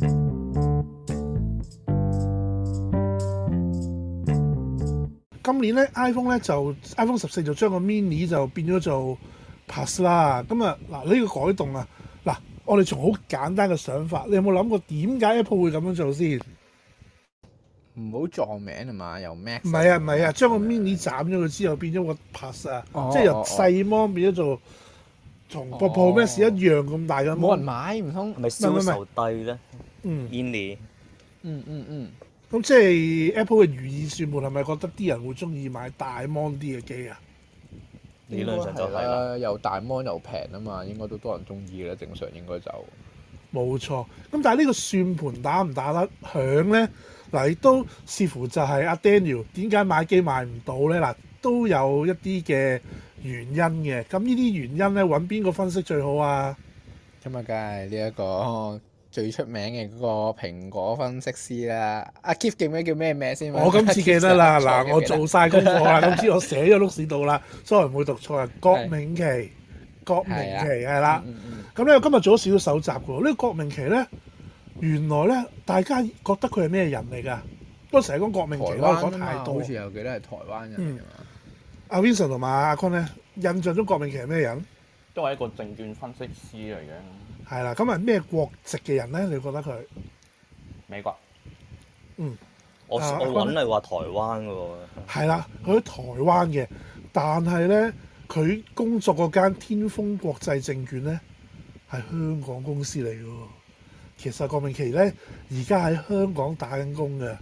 今年咧 iPhone 咧就 iPhone 14就將個 mini 就變咗做 Plus 啦。咁啊嗱呢個改動啊嗱，我哋從好簡單嘅想法，你有冇諗過點解 Apple 會咁樣做先？ 唔好撞名啊嘛，由 Max 唔係啊，將個 mini 斬咗佢之後變咗個 Plus 啊，即係由細 mon 變咗做同個 Pro Max 一樣咁大嘅 mon。 冇人買唔通？ 係咪銷售低咧？mini 咁即係 Apple 嘅如意算盤係咪覺得啲人會中意買大 mon 啲嘅機啊？ 理論上就係啦， 又大 mon 又平啊嘛，應該都多人中意嘅，正常應該就冇錯。咁但係呢個算盤打唔打得響咧？嗱，亦都視乎就係阿 Daniel 點解買機買唔到咧？嗱，都有一啲嘅原因嘅。咁呢啲原因咧，揾邊個分析最好啊？ 咁啊，梗係呢一個最出名嘅嗰個蘋果分析師啦。阿 Keith 記唔記得叫咩名先？ 我今次記得啦，嗱，我做晒功課啦，今次我寫咗碌屎度啦，所以唔會讀錯啊。郭明琪，郭明琪係啦。咁咧，我今日做咗少少搜集嘅喎。呢個郭明琪咧，原來咧大家覺得佢係咩人嚟㗎？不過成日講郭明琪啦，講太多。 好似又記得係台灣人嚟嘛。 阿 Vincent 同埋阿坤咧，印象中郭明琪係咩人？ 都係一個證券分析師嚟嘅。 係啦，咁係咩國籍嘅人咧？你覺得佢？ 美國。 我揾係話台灣嘅喎。 係啦，佢喺台灣嘅，但係咧佢工作嗰間天風國際證券咧係香港公司嚟嘅喎。其實郭明琪咧而家喺香港打緊工嘅，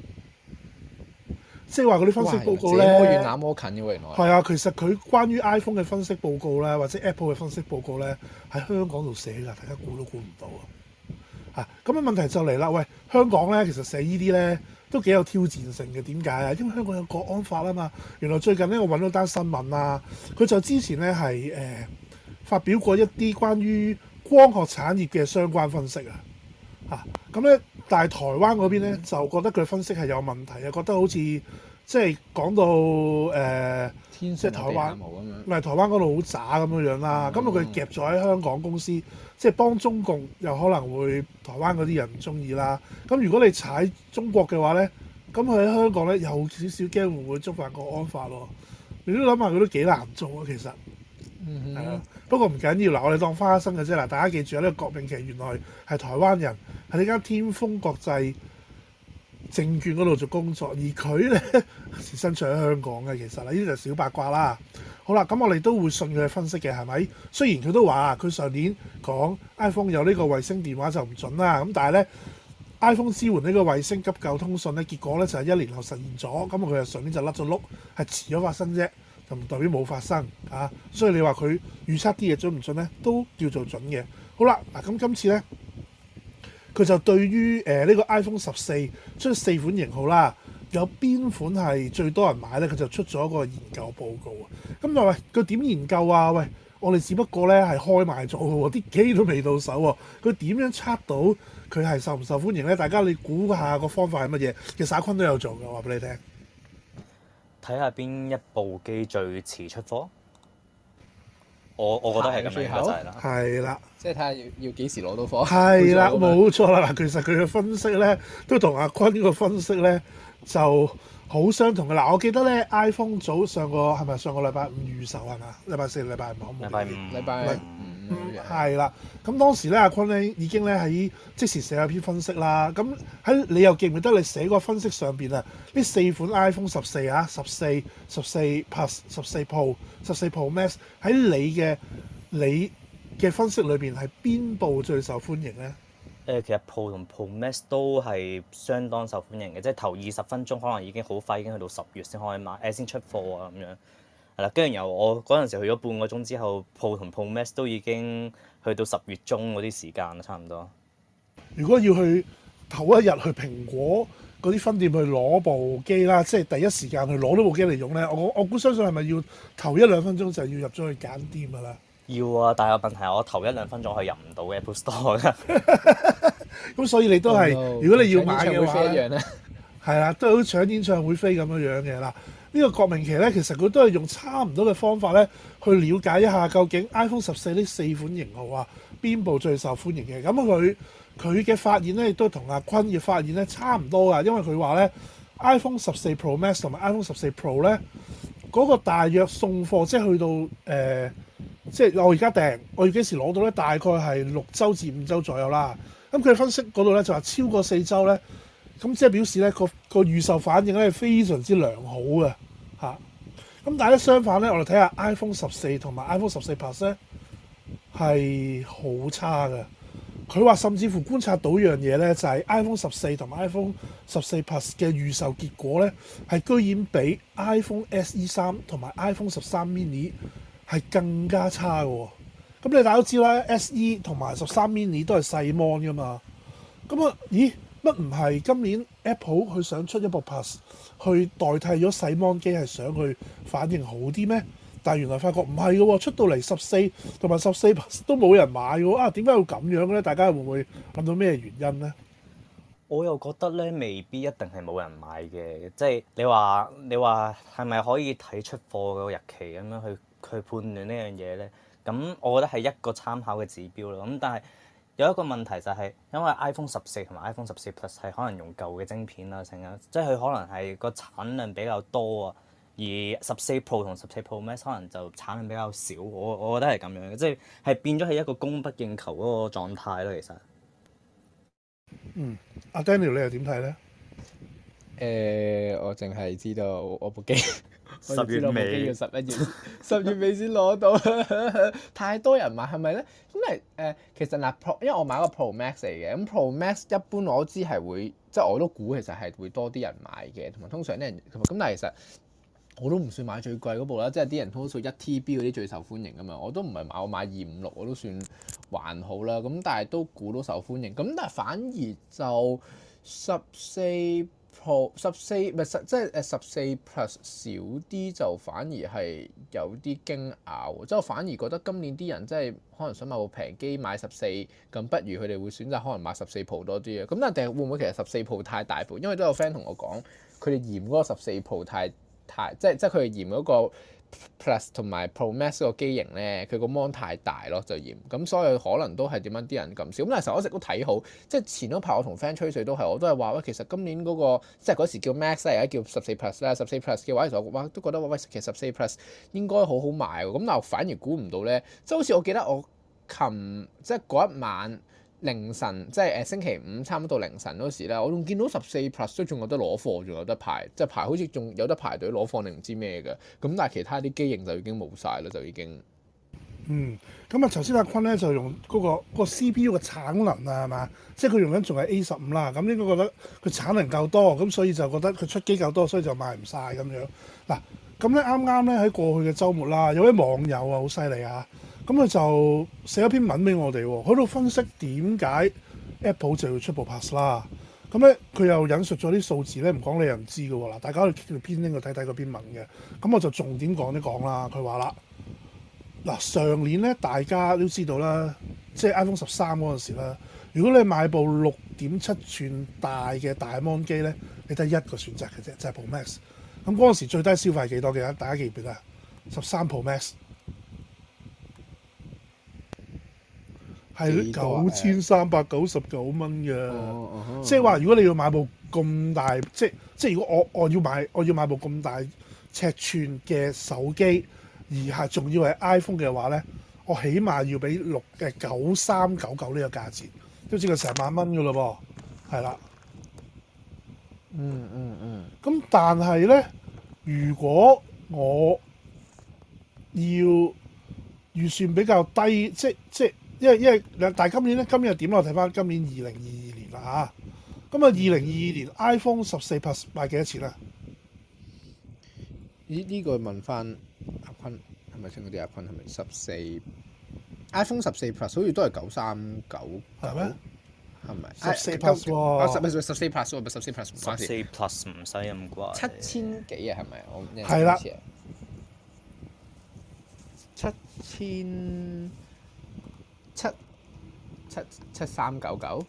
即係話嗰啲分析報告咧， 這麼遠那麼近嘅喎，原來係啊。其實佢關於 iPhone 嘅分析報告咧，或者 Apple 嘅分析報告咧，喺香港度寫㗎，大家估都估唔到啊！咁嘅問題就嚟啦，喂，香港咧其實寫呢啲咧都幾有挑戰性嘅。點解啊？因為香港有國安法啊嘛。原來最近咧我揾到單新聞啊，佢就之前咧係發表過一啲關於光學產業嘅相關分析啊。咁咧，但係台灣嗰邊咧就覺得佢分析係有問題啊，覺得好似即係講到即係台灣唔係台灣嗰度好渣咁樣啦。咁佢夾咗喺香港公司，即係幫中共，又可能會台灣嗰啲人唔中意啦。咁如果你踩中國嘅話咧，咁佢喺香港咧有少少驚會唔會觸犯國安法喎？你都諗下佢都幾難做啊，其實。係啊，不過唔緊要嗱，我哋當花生嘅啫嗱。大家記住啊，呢個郭明琪原來係台灣人，喺呢間天風國際證券嗰度做工作，而佢咧身處喺香港嘅。其實呢啲就小八卦啦。好啦，咁我哋都會信佢嘅分析嘅，係咪？雖然佢都話佢上年講 iPhone 有呢個衛星電話就唔準啦，咁但係咧 iPhone 支援呢個衛星急救通訊咧，結果咧就係1年後實現咗。咁佢上年就甩咗碌，係遲咗發生啫。就唔代表冇發生啊，所以你話佢預測啲嘢準唔準咧，都叫做準嘅。好啦，嗱咁今次咧，佢就對於呢個 iPhone 14出4款型號啦，有邊款係最多人買咧？佢就出咗一個研究報告啊。咁就喂，佢點研究啊？喂，我哋只不過咧係開賣咗嘅喎，啲機都未到手喎。佢點樣測到佢係受唔受歡迎咧？大家你估下個方法係乜嘢？其實阿坤都有做嘅，話俾你聽。 睇下邊一部機最遲出貨，我覺得係咁樣就係啦。 係啦， 即係睇下要幾時攞到貨。 係啦，冇錯啦。嗱，其實佢嘅分析咧都同阿坤個分析咧就好相同嘅。嗱，我記得咧 iPhone 早上個係咪上個禮拜5預售係嘛？禮拜4、禮拜5好冇？ 禮拜五係啦。咁當時咧阿坤咧已經咧喺即時寫咗篇分析啦。咁喺你又記唔記得你寫個分析上邊啊？呢4款 iPhone 14啊、14、14 Plus、14 Pro、14 Pro Max 喺你嘅分析裏邊係邊部最受歡迎咧？ 其實 Pro 同 Pro Max 都係相當受歡迎嘅，即係頭20分鐘可能已經好快，已經去到10月先可以買，先出貨啊咁樣。係啦，跟住由我嗰陣時去咗半個鐘之後，Pro 同 Pro Max 都已經去到10月中嗰啲時間啦，差唔多。 如果要去頭一日去蘋果嗰啲分店去攞部機啦，即係第一時間去攞到部機嚟用咧，我估相信係咪要頭1-2分鐘就要入咗去揀店㗎啦？ 要啊，但係個問題係我頭1-2分鐘係入唔到 Apple Store 㗎。 咁所以你都係，如果你要買嘅話， 一樣咧， 係啦，都好似搶演唱會飛咁樣嘅啦。呢個郭明琪咧，其實佢都係用差唔多嘅方法咧，去了解一下究竟 iPhone 14呢4款型號啊，邊部最受歡迎嘅。咁佢佢嘅發現咧亦都同阿坤嘅發現咧差唔多㗎，因為佢話咧 iPhone 14 Pro Max 同埋 iPhone 14 Pro 咧嗰個大約送貨，即係去到即係我而家訂，我要幾時攞到咧？大概係6週至5週左右啦。咁佢分析嗰度咧就話超過4週咧，咁即係表示咧個預售反應咧係非常之良好嘅嚇。咁但係咧相反咧，我哋睇下 iPhone 14同埋 iPhone 14 Plus 咧係好差嘅。佢話甚至乎觀察到一樣嘢咧，就係 iPhone 14同埋 iPhone 14 Plus 嘅預售結果咧係居然比 iPhone SE 3同埋 iPhone 13 mini 係更加差嘅喎。咁你大家都知啦 ，SE 同埋13 mini 都係細 mon 噶嘛。咁啊，咦？乜唔係今年 Apple 佢想出一部 Plus 去代替咗細 mon 機，係想去反應好啲咩？但係原來發覺唔係嘅喎，出到嚟14同埋14 Plus 都冇人買嘅喎。啊，點解會咁樣咧？大家會唔會諗到咩原因咧？ 我又覺得咧，未必一定係冇人買嘅，即係你話係咪可以睇出貨個日期咁樣去判斷呢樣嘢咧？咁我覺得係一個參考嘅指標咯。咁但係有一個問題就係，因為 iPhone 14同埋 iPhone 14 Plus 係可能用舊嘅晶片啦，成日即係佢可能係個產量比較多啊。而14 Pro 同14 Pro Max 可能就產量比較少，我覺得係咁樣嘅，即係變咗係一個供不應求嗰個狀態咯。其實， 阿 Daniel 你又點睇咧？ 我淨係知道我部機 10月尾要11月尾先攞到，太多人買係咪咧？因為其實嗱 Pro，因為我買個 Pro Max 嚟嘅，咁 Pro Max 一般我都知係會，即係我都估其實係會多啲人買嘅，同埋通常啲人咁，但係其實我都唔算買最貴嗰部啦，即係啲人通常1 TB 嗰啲最受歡迎㗎嘛，我都唔係買，我買256我都算還好啦，咁但係都估到受歡迎，咁但係反而就14 Pro 14唔係即係14 Plus 少啲，就反而係有啲驚訝喎，即係我反而覺得今年啲人即係可能想買部平機買14，咁不如佢哋會選擇可能買14 Pro 多啲啊，咁但係會唔會其實14 Pro 太大部？因為都有 friend 同我講，佢哋嫌嗰個14 Pro 太即係佢哋嫌嗰個 Plus 同埋 Pro Max 個機型咧，佢個 mon 太大咯，就嫌咁，所以可能都係點樣啲人咁少。咁但係其實我一直都睇好，即係前嗰排我同 friend 吹水我都係話喂，其實今年嗰個即係嗰時叫 Max 而家叫14 Plus 啦，14 Plus 嘅話其實我都覺得喂，其實14 Plus 應該好好賣喎。咁但係反而估唔到咧，即係好似我記得我即係嗰一晚凌晨，即係星期五差唔多到凌晨嗰時咧，我仲見到14 Plus 都仲有得攞貨，仲有得排，即係排好似仲有得排隊攞貨定唔知咩嘅。咁但係其他啲機型就已經冇晒啦，就已經。 咁啊頭先阿坤咧就用嗰個 CPU 嘅產能啊，係嘛？即係佢用緊仲係 A15啦，咁應該覺得佢產能夠多，咁所以就覺得佢出機夠多，所以就賣唔晒咁樣。嗱，咁咧啱啱咧喺過去嘅週末啦，有位網友啊好犀利啊！咁佢就寫咗篇文俾我哋喎，喺度分析點解 Apple 就要出部 Plus 啦。咁咧佢又引述咗啲數字咧，唔講你又唔知嘅喎。嗱，大家可以條篇拎去睇睇嗰篇文嘅。咁我就重點講一講啦。佢話啦，嗱上年咧大家都知道啦，即係 iPhone 13嗰陣時啦，如果你買部6.7寸大嘅大 mon 機咧，你得一個選擇嘅啫，就係 Pro Max。咁嗰陣時最低消費係幾多嘅？大家記唔記得啊？13 Pro Max。係9399蚊嘅，即係話如果你要買部咁大，即係如果我要買部咁大尺寸嘅手機，而係仲要係 iPhone 嘅話咧，我起碼要俾9399呢個價錢，都接近成萬蚊嘅咯噃，係啦。咁但係咧，如果我要預算比較低，即因為但係今年點我睇翻今年2022年啦嚇，咁啊2022年 iPhone 14 Plus 賣幾多錢啊？ 呢個問翻阿坤係咪先？嗰啲阿坤係咪14 iPhone 14 Plus 好似都係9399 係咩？ 係咪 14 Plus 喎 ？14 Plus 喎，咪14 Plus 唔關事。 14 Plus 唔使咁貴。 7000幾啊？係咪？我係啦。7399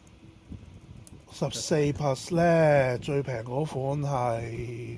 14 Plus 咧最平嗰款係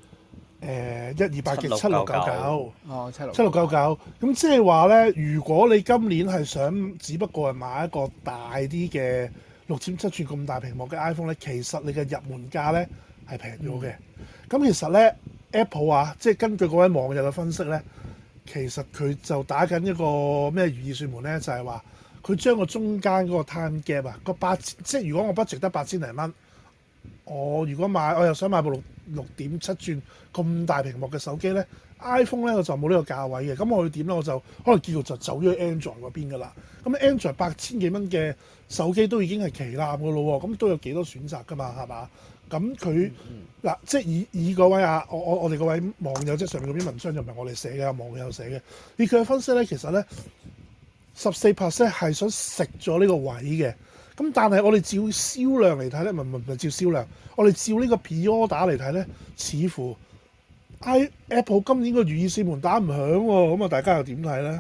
128G 7699 哦 7699，咁即係話咧，如果你今年係想只不過係買一個大啲嘅 6.7寸咁大屏幕嘅 iPhone 咧，其實你嘅入門價咧係平咗嘅。咁其實咧 Apple 啊，即係根據嗰位網友嘅分析咧，其實佢就打緊一個咩如意算盤咧，就係話佢將個中間嗰個 time gap 啊，個8，即係如果我 budget 得8000零蚊，我如果我又想買部6.7寸咁大屏幕嘅手機咧，iPhone 咧我就冇呢個價位嘅，咁我會點咧？我就可能結局就走咗去 Android 嗰邊噶啦。咁 Android 8000幾蚊嘅手機都已經係旗艦噶咯喎，咁都有幾多選擇噶嘛，係嘛？咁佢嗱，即係以嗰位我哋嗰位網友，即係上面嗰篇文章就唔係我哋寫嘅，網友寫嘅。以佢嘅分析咧，其實咧14 Plus 係想食咗呢個位嘅。咁但係我哋照銷量嚟睇咧，唔係照銷量，我哋照呢個 pre-order 嚟睇咧，似乎 Apple 今年個如意算盤打唔響喎，咁啊大家又點睇咧？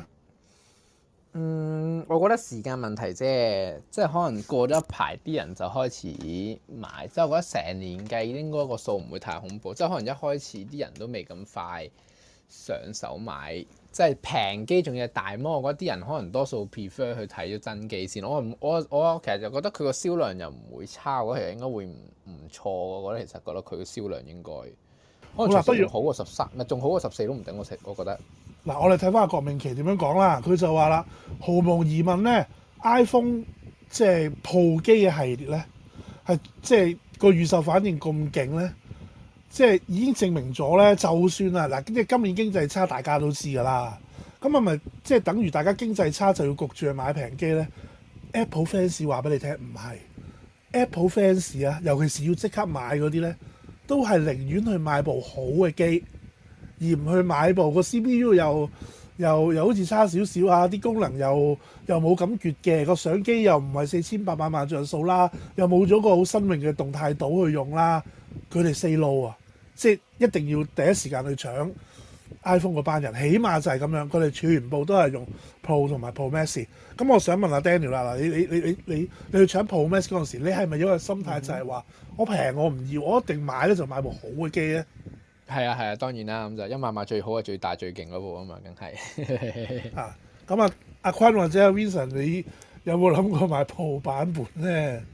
我覺得時間問題啫，即係可能過咗一排啲人就開始買，即係我覺得成年計應該個數唔會太恐怖，即係可能一開始啲人都未咁快上手買，即係平機仲要大模，我覺得啲人可能多數 prefer 去睇咗真機先。我其實就覺得佢個銷量又唔會差，我覺得其實應該會唔錯。我覺得佢個銷量應該可能仲好過13，咪仲好過14都唔定。我覺得。嗱， 我哋睇翻阿郭明琪點樣講啦，佢就話啦，毫無疑問咧 ，iPhone 即係 Pro 機嘅系列咧，係即係個預售反應咁勁咧，即係已經證明咗咧，就算啦嗱，即係今年經濟差，大家都知㗎啦，咁係咪即係等於大家經濟差就要焗住去買平機咧 ？Apple fans 話俾你聽唔係 ，Apple fans 啊，尤其是要即刻買嗰啲咧，都係寧願去買部好嘅機。而唔去買部個 CPU 又好似差少少啊！啲功能又冇咁絕嘅，個相機又唔係4800萬像素啦，又冇咗個好新穎嘅動態島去用啦。佢哋四路啊，即係一定要第一時間去搶 iPhone 嗰班人，起碼就係咁樣。佢哋全部都係用 Pro 同埋 Pro Max。咁我想問下 Daniel 啦，你去搶 Pro Max 嗰陣時，你係咪有個心態就係話我平我唔要，我一定買咧就買部好嘅機咧？ 係啊，當然啦，咁就一買最好嘅、最大、最勁嗰部啊嘛，梗係啊。咁啊，阿坤或者阿 Vincent，你有冇諗過買 Pro 版本咧？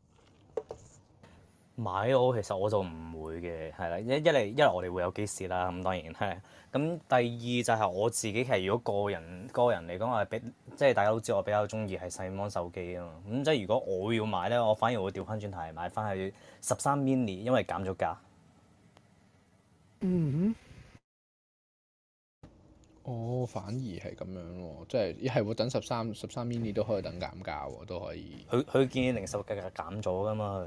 買我其實我就唔會嘅，係啦，一嚟我哋會有機試啦，咁當然係。咁第二就係我自己其實如果個人嚟講，我係即係大家都知我比較中意係細芒手機啊嘛。咁即係如果我要買咧，我反而會調翻轉頭係買翻去13 mini，因為減咗價。 反而係咁樣喎，即係係會等13 mini 都可以等減價喎，都可以。 佢建議零售價格減咗噶嘛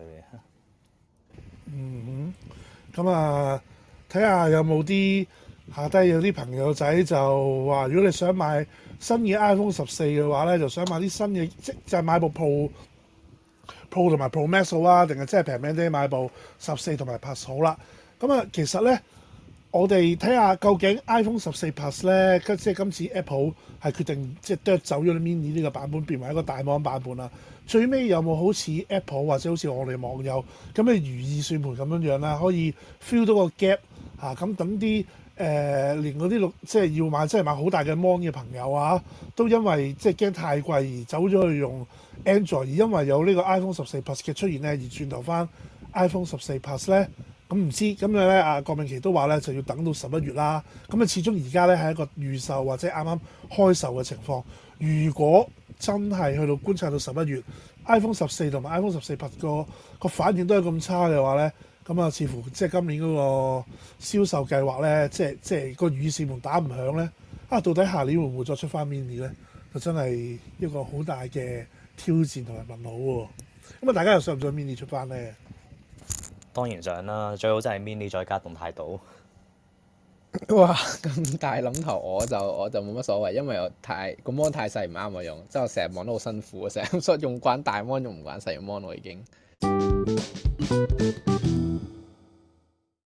佢。 咁啊，睇下有冇啲下低有啲朋友仔就話，如果你想買新嘅 iPhone 14嘅話咧，就想買啲新嘅，即係買部 Pro 同埋 Pro Max 好啊，定係真係平啲買部14同埋 Plus 好啦。咁啊，其實咧。我哋睇下究竟 iPhone 14 Plus 咧，即係今次 Apple 係決定即係剁走咗啲 mini 呢個版本，變為一個大芒版本啦。最尾有冇好似 Apple 或者好似我哋網友咁嘅如意算盤咁樣啦，可以 fill 到個 gap 嚇，咁等啲連嗰啲即係要買即係買好大嘅 mon 嘅朋友啊，都因為即係驚太貴而走咗去用 Android，而因為有呢個 iPhone 14 Plus 嘅出現咧，而轉頭翻 iPhone 14 Plus 咧。咁唔知咁樣咧，阿郭明琪都話咧就要等到11月啦。咁啊，始終而家咧係一個預售或者啱啱開售嘅情況。如果真係去到觀察到11月 ，iPhone 14同埋 iPhone 14 Plus 個反應都係咁差嘅話咧，咁啊，似乎即係今年嗰個銷售計劃咧，即係個如意算盤打唔響咧，到底下年會唔會再出翻 mini 咧？就真係一個好大嘅挑戰同埋問號喎。咁啊，大家又想唔想 mini 出翻咧？ 當然想啦，最好真係 mini 再加動態島。 哇！咁大諗頭我就冇乜所謂，因為我個 mon 太細唔啱我用，即係我成日望得好辛苦啊，成日用慣大 mon 用唔慣細 mon 我已經。